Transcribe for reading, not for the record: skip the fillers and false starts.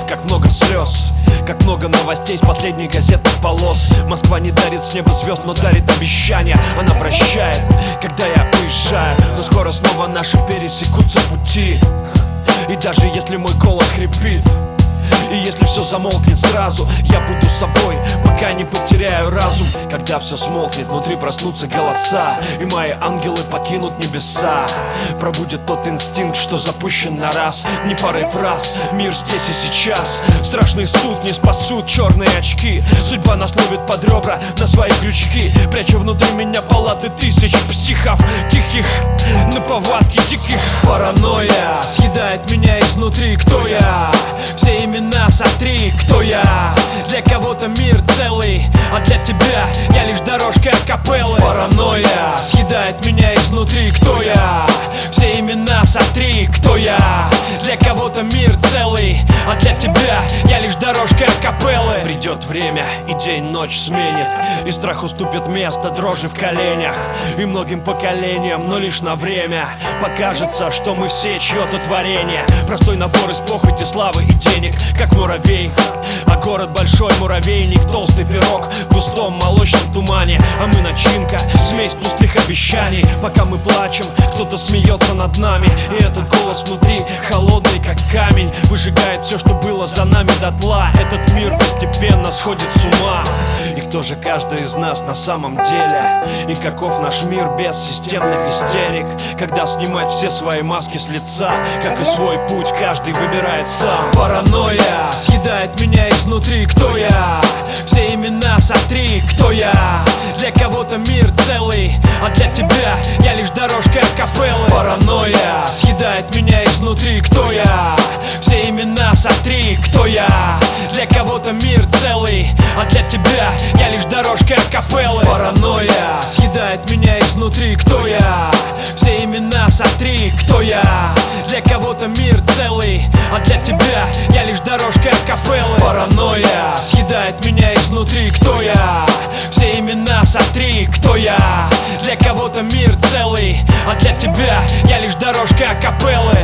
как много слез, как много новостей с последних газетных полос. Москва не дарит с неба звезд, но дарит обещания. Она прощает, когда я уезжаю, но скоро снова наши пересекутся пути. И даже если мой голос хрипит, и если все замолкнет сразу, я буду собой, пока не потеряю разум. Когда все смолкнет, внутри проснутся голоса, и мои ангелы покинут небеса. Пробудет тот инстинкт, что запущен на раз. Не парой фраз, мир здесь и сейчас. Страшный суд не спасут черные очки. Судьба нас ловит под ребра на свои крючки, пряча внутри меня палаты тысяч психов тихих, на повадке диких. Паранойя съедает меня изнутри. Кто я? Все имена сотри. Кто я? Для кого-то мир целый, а для тебя я лишь дорожка капеллы. Паранойя съедает меня изнутри. Кто я? Все имена сотри. Кто я? Для кого-то мир целый, а для тебя я лишь дорожка капеллы. Придет время, и день-ночь сменит, и страх уступит место дрожи в коленях. И многим поколениям, но лишь на время, покажется, что мы все чье-то творение. Простой набор из похоти, славы и денег, как муравей. А город большой муравейник, толстый пирог в густом молочном тумане. А мы начинка, смесь пустых обещаний. Пока мы плачем, кто-то смеется над нами. И этот голос внутри, холодный как камень, выжигает все, что было за нами дотла. Этот мир постепенно сходит с ума. И кто же каждый из нас на самом деле? И каков наш мир без системных истерик? Когда снимать все свои маски с лица, как и свой путь каждый выбирает сам. Паранойя съедает меня изнутри. Кто я? Все имена сотри. Кто я? Для кого-то мир целый, а для тебя я лишь дорожка капеллы. Паранойя съедает меня изнутри. Кто я? Все имена сотри. Кто я? Для кого-то мир целый, а для тебя я лишь дорожка капеллы. Паранойя съедает меня изнутри. Кто я? Все имена сотри. Кто я? Для кого-то мир целый, а для тебя я лишь дорожка капеллы. Паранойя съедает меня изнутри. Кто я? Все имена сотри. Кто я? Для кого-то мир целый, а для тебя я лишь дорожка капеллы.